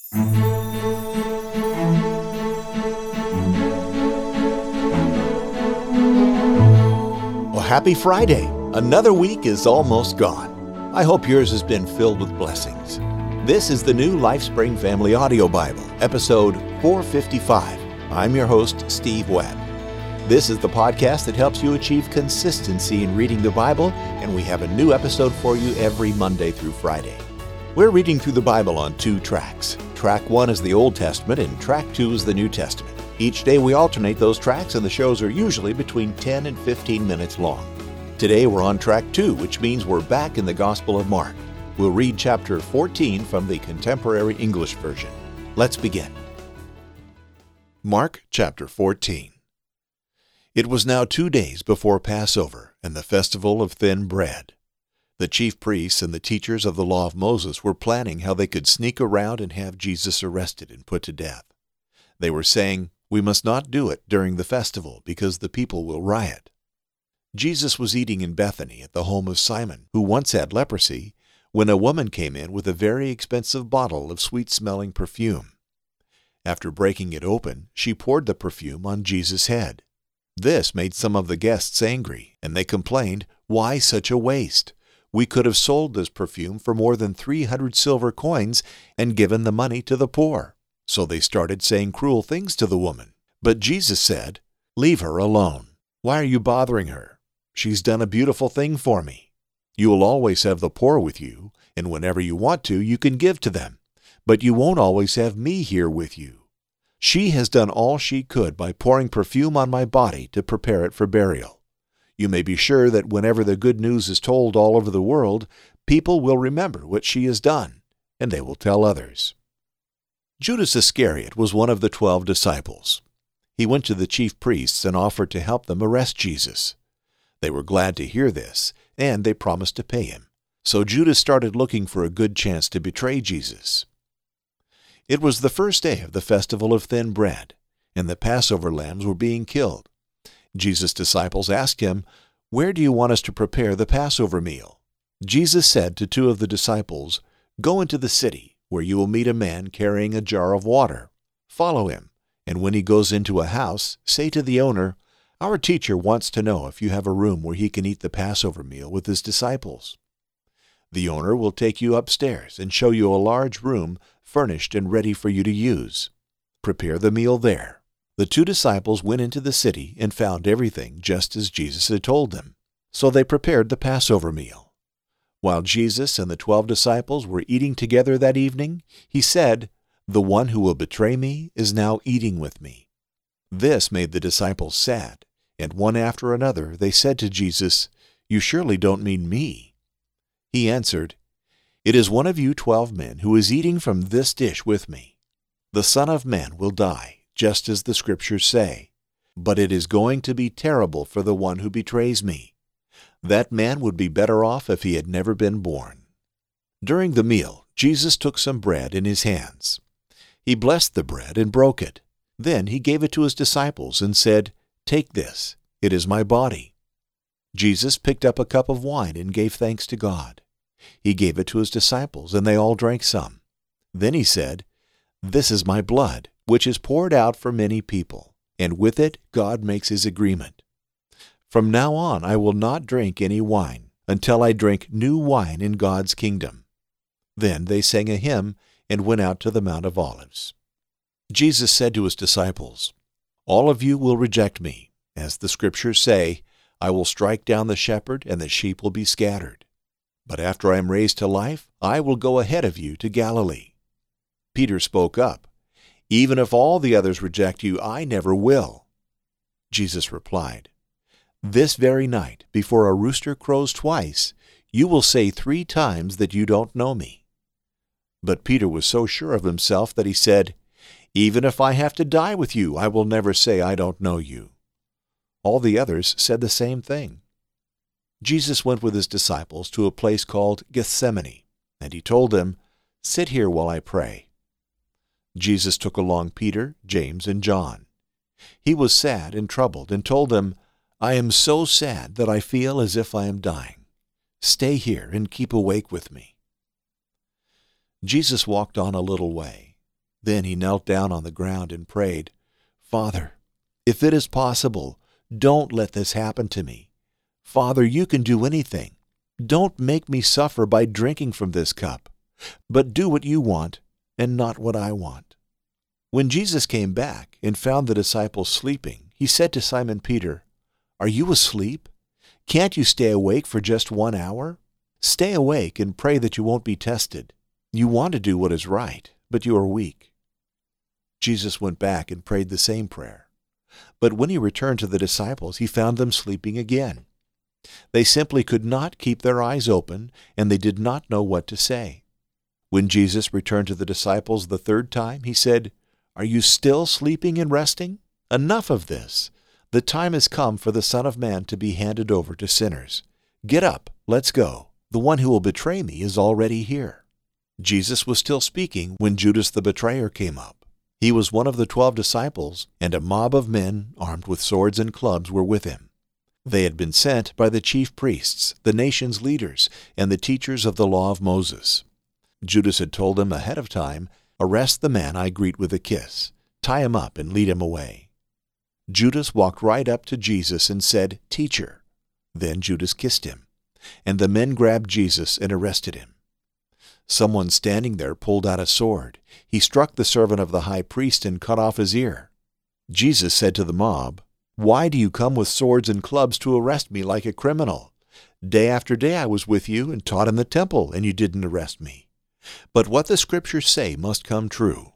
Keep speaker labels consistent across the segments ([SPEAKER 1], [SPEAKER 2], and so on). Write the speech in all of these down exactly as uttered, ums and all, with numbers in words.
[SPEAKER 1] Well, happy Friday. Another week is almost gone. I hope yours has been filled with blessings. This is the new LifeSpring Family Audio Bible, episode four fifty-five. I'm your host, Steve Webb. This is the podcast that helps you achieve consistency in reading the Bible, and we have a new episode for you every Monday through Friday. We're reading through the Bible on two tracks. Track one is the Old Testament, and track two is the New Testament. Each day we alternate those tracks, and the shows are usually between ten and fifteen minutes long. Today we're on track two, which means we're back in the Gospel of Mark. We'll read chapter fourteen from the Contemporary English Version. Let's begin. Mark chapter fourteen. It was now two days before Passover and the festival of thin bread. The chief priests and the teachers of the law of Moses were planning how they could sneak around and have Jesus arrested and put to death. They were saying, "We must not do it during the festival because the people will riot." Jesus was eating in Bethany at the home of Simon, who once had leprosy, when a woman came in with a very expensive bottle of sweet-smelling perfume. After breaking it open, she poured the perfume on Jesus' head. This made some of the guests angry, and they complained, "Why such a waste? We could have sold this perfume for more than three hundred silver coins and given the money to the poor." So they started saying cruel things to the woman. But Jesus said, "Leave her alone. Why are you bothering her? She's done a beautiful thing for me. You will always have the poor with you, and whenever you want to, you can give to them. But you won't always have me here with you. She has done all she could by pouring perfume on my body to prepare it for burial. You may be sure that whenever the good news is told all over the world, people will remember what she has done, and they will tell others." Judas Iscariot was one of the twelve disciples. He went to the chief priests and offered to help them arrest Jesus. They were glad to hear this, and they promised to pay him. So Judas started looking for a good chance to betray Jesus. It was the first day of the festival of thin bread, and the Passover lambs were being killed. Jesus' disciples asked him, "Where do you want us to prepare the Passover meal?" Jesus said to two of the disciples, "Go into the city, where you will meet a man carrying a jar of water. Follow him, and when he goes into a house, say to the owner, 'Our teacher wants to know if you have a room where he can eat the Passover meal with his disciples.' The owner will take you upstairs and show you a large room furnished and ready for you to use. Prepare the meal there." The two disciples went into the city and found everything just as Jesus had told them. So they prepared the Passover meal. While Jesus and the twelve disciples were eating together that evening, he said, "The one who will betray me is now eating with me." This made the disciples sad, and one after another they said to Jesus, "You surely don't mean me." He answered, "It is one of you twelve men who is eating from this dish with me. The Son of Man will die, just as the Scriptures say, but it is going to be terrible for the one who betrays me. That man would be better off if he had never been born." During the meal, Jesus took some bread in his hands. He blessed the bread and broke it. Then he gave it to his disciples and said, "Take this, it is my body." Jesus picked up a cup of wine and gave thanks to God. He gave it to his disciples, and they all drank some. Then he said, "This is my blood, which is poured out for many people, and with it God makes his agreement. From now on I will not drink any wine until I drink new wine in God's kingdom." Then they sang a hymn and went out to the Mount of Olives. Jesus said to his disciples, "All of you will reject me. As the Scriptures say, I will strike down the shepherd and the sheep will be scattered. But after I am raised to life, I will go ahead of you to Galilee." Peter spoke up, "Even if all the others reject you, I never will." Jesus replied, "This very night, before a rooster crows twice, you will say three times that you don't know me." But Peter was so sure of himself that he said, "Even if I have to die with you, I will never say I don't know you." All the others said the same thing. Jesus went with his disciples to a place called Gethsemane, and he told them, "Sit here while I pray." Jesus took along Peter, James, and John. He was sad and troubled and told them, "I am so sad that I feel as if I am dying. Stay here and keep awake with me." Jesus walked on a little way. Then he knelt down on the ground and prayed, "Father, if it is possible, don't let this happen to me. Father, you can do anything. Don't make me suffer by drinking from this cup, but do what you want and not what I want." When Jesus came back and found the disciples sleeping, he said to Simon Peter, "Are you asleep? Can't you stay awake for just one hour? Stay awake and pray that you won't be tested. You want to do what is right, but you are weak." Jesus went back and prayed the same prayer. But when he returned to the disciples, he found them sleeping again. They simply could not keep their eyes open, and they did not know what to say. When Jesus returned to the disciples the third time, he said, "Are you still sleeping and resting? Enough of this. The time has come for the Son of Man to be handed over to sinners. Get up, let's go. The one who will betray me is already here." Jesus was still speaking when Judas the betrayer came up. He was one of the twelve disciples, and a mob of men armed with swords and clubs were with him. They had been sent by the chief priests, the nation's leaders, and the teachers of the law of Moses. Judas had told them ahead of time, "Arrest the man I greet with a kiss. Tie him up and lead him away." Judas walked right up to Jesus and said, "Teacher." Then Judas kissed him, and the men grabbed Jesus and arrested him. Someone standing there pulled out a sword. He struck the servant of the high priest and cut off his ear. Jesus said to the mob, "Why do you come with swords and clubs to arrest me like a criminal? Day after day I was with you and taught in the temple, and you didn't arrest me. But what the Scriptures say must come true."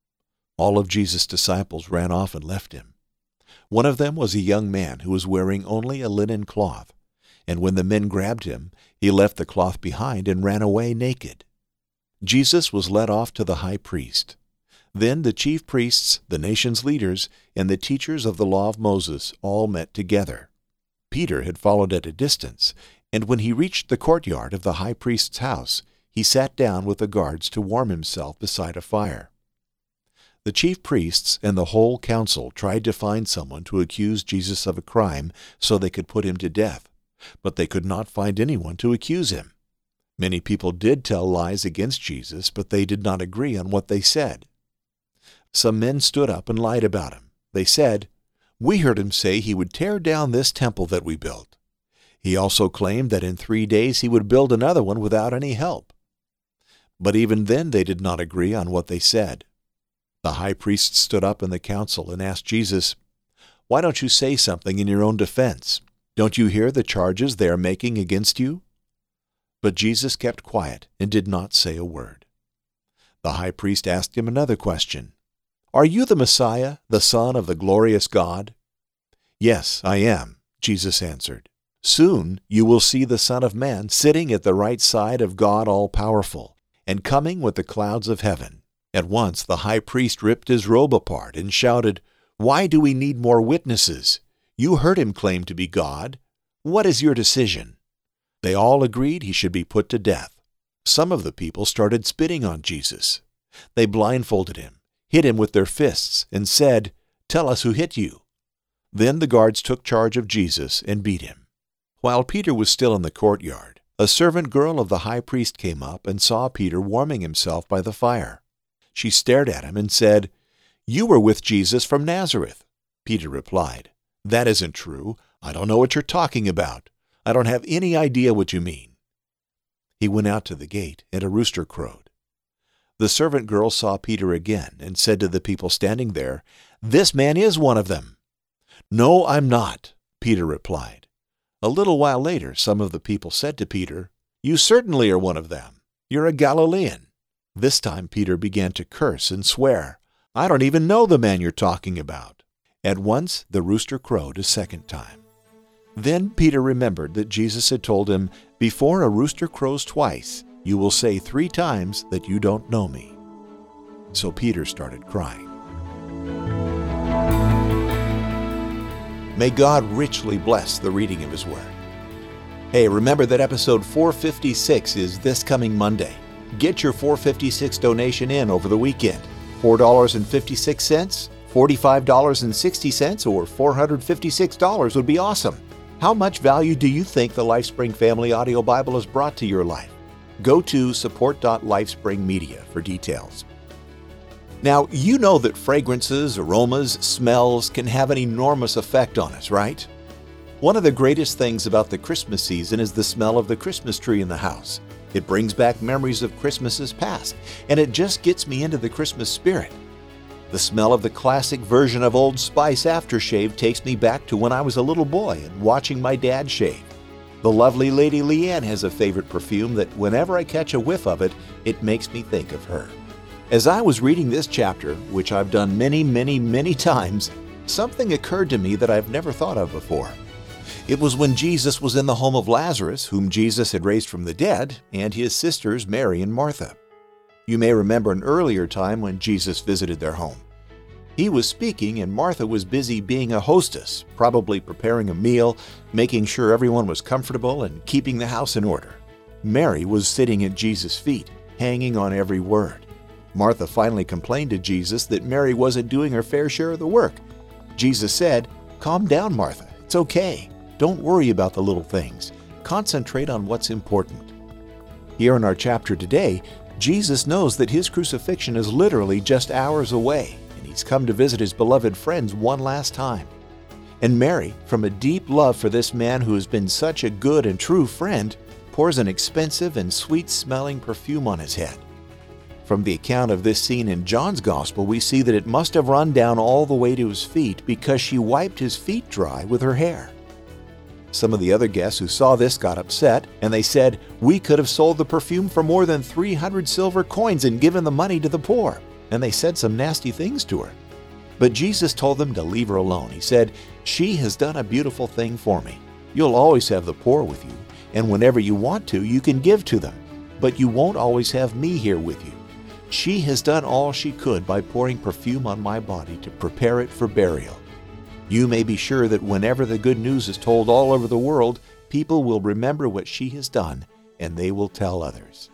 [SPEAKER 1] All of Jesus' disciples ran off and left him. One of them was a young man who was wearing only a linen cloth, and when the men grabbed him, he left the cloth behind and ran away naked. Jesus was led off to the high priest. Then the chief priests, the nation's leaders, and the teachers of the law of Moses all met together. Peter had followed at a distance, and when he reached the courtyard of the high priest's house, he sat down with the guards to warm himself beside a fire. The chief priests and the whole council tried to find someone to accuse Jesus of a crime so they could put him to death, but they could not find anyone to accuse him. Many people did tell lies against Jesus, but they did not agree on what they said. Some men stood up and lied about him. They said, "We heard him say he would tear down this temple that we built. He also claimed that in three days he would build another one without any help." But even then they did not agree on what they said. The high priest stood up in the council and asked Jesus, "Why don't you say something in your own defense? Don't you hear the charges they are making against you?" But Jesus kept quiet and did not say a word. The high priest asked him another question. "Are you the Messiah, the Son of the glorious God?" "Yes, I am," Jesus answered. "Soon you will see the Son of Man sitting at the right side of God all-powerful, and coming with the clouds of heaven." At once the high priest ripped his robe apart and shouted, "Why do we need more witnesses? You heard him claim to be God. What is your decision?" They all agreed he should be put to death. Some of the people started spitting on Jesus. They blindfolded him, hit him with their fists, and said, "Tell us who hit you." Then the guards took charge of Jesus and beat him. While Peter was still in the courtyard, a servant girl of the high priest came up and saw Peter warming himself by the fire. She stared at him and said, "You were with Jesus from Nazareth." Peter replied, "That isn't true. I don't know what you're talking about. I don't have any idea what you mean." He went out to the gate, and a rooster crowed. The servant girl saw Peter again and said to the people standing there, "This man is one of them." "No, I'm not," Peter replied. A little while later, some of the people said to Peter, "You certainly are one of them. You're a Galilean." This time Peter began to curse and swear, "I don't even know the man you're talking about." At once the rooster crowed a second time. Then Peter remembered that Jesus had told him, "Before a rooster crows twice, you will say three times that you don't know me." So Peter started crying. May God richly bless the reading of His Word. Hey, remember that episode four fifty-six is this coming Monday. Get your four fifty-six donation in over the weekend. four dollars and fifty-six cents, forty-five dollars and sixty cents, or four hundred fifty-six dollars would be awesome. How much value do you think the LifeSpring Family Audio Bible has brought to your life? Go to support dot lifespring media for details. Now, you know that fragrances, aromas, smells can have an enormous effect on us, right? One of the greatest things about the Christmas season is the smell of the Christmas tree in the house. It brings back memories of Christmases past, and it just gets me into the Christmas spirit. The smell of the classic version of Old Spice aftershave takes me back to when I was a little boy and watching my dad shave. The lovely Lady Leanne has a favorite perfume that whenever I catch a whiff of it, it makes me think of her. As I was reading this chapter, which I've done many, many, many times, something occurred to me that I've never thought of before. It was when Jesus was in the home of Lazarus, whom Jesus had raised from the dead, and his sisters Mary and Martha. You may remember an earlier time when Jesus visited their home. He was speaking and Martha was busy being a hostess, probably preparing a meal, making sure everyone was comfortable, and keeping the house in order. Mary was sitting at Jesus' feet, hanging on every word. Martha finally complained to Jesus that Mary wasn't doing her fair share of the work. Jesus said, "Calm down, Martha. It's okay. Don't worry about the little things. Concentrate on what's important." Here in our chapter today, Jesus knows that his crucifixion is literally just hours away, and he's come to visit his beloved friends one last time. And Mary, from a deep love for this man who has been such a good and true friend, pours an expensive and sweet-smelling perfume on his head. From the account of this scene in John's Gospel, we see that it must have run down all the way to his feet because she wiped his feet dry with her hair. Some of the other guests who saw this got upset, and they said, "We could have sold the perfume for more than three hundred silver coins and given the money to the poor." And they said some nasty things to her. But Jesus told them to leave her alone. He said, "She has done a beautiful thing for me. You'll always have the poor with you, and whenever you want to, you can give to them. But you won't always have me here with you. She has done all she could by pouring perfume on my body to prepare it for burial." You may be sure that whenever the good news is told all over the world, people will remember what she has done, and they will tell others.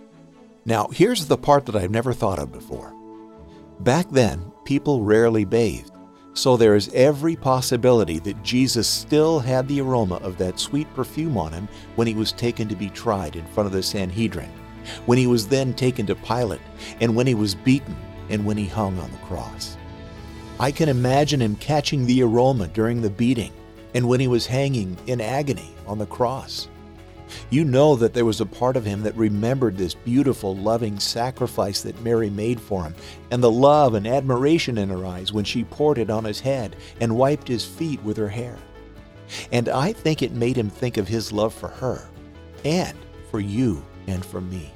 [SPEAKER 1] Now, here's the part that I've never thought of before. Back then, people rarely bathed, so there is every possibility that Jesus still had the aroma of that sweet perfume on him when he was taken to be tried in front of the Sanhedrin, when he was then taken to Pilate, and when he was beaten, and when he hung on the cross. I can imagine him catching the aroma during the beating and when he was hanging in agony on the cross. You know that there was a part of him that remembered this beautiful, loving sacrifice that Mary made for him, and the love and admiration in her eyes when she poured it on his head and wiped his feet with her hair. And I think it made him think of his love for her, and for you and for me.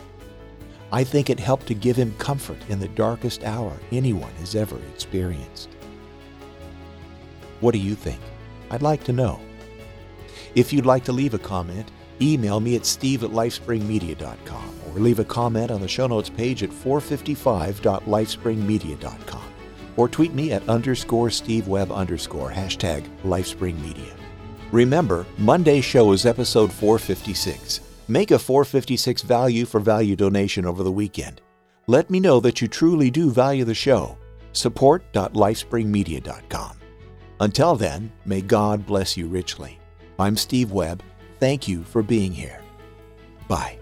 [SPEAKER 1] I think it helped to give him comfort in the darkest hour anyone has ever experienced. What do you think? I'd like to know. If you'd like to leave a comment, email me at steve at lifespringmedia dot com or leave a comment on the show notes page at four fifty-five dot lifespringmedia dot com or tweet me at underscore stevewebb underscore hashtag lifespringmedia. Remember, Monday's show is episode four fifty-six. Make a four fifty-six value for value donation over the weekend. Let me know that you truly do value the show. support dot lifespringmedia dot com. Until then, may God bless you richly. I'm Steve Webb. Thank you for being here. Bye.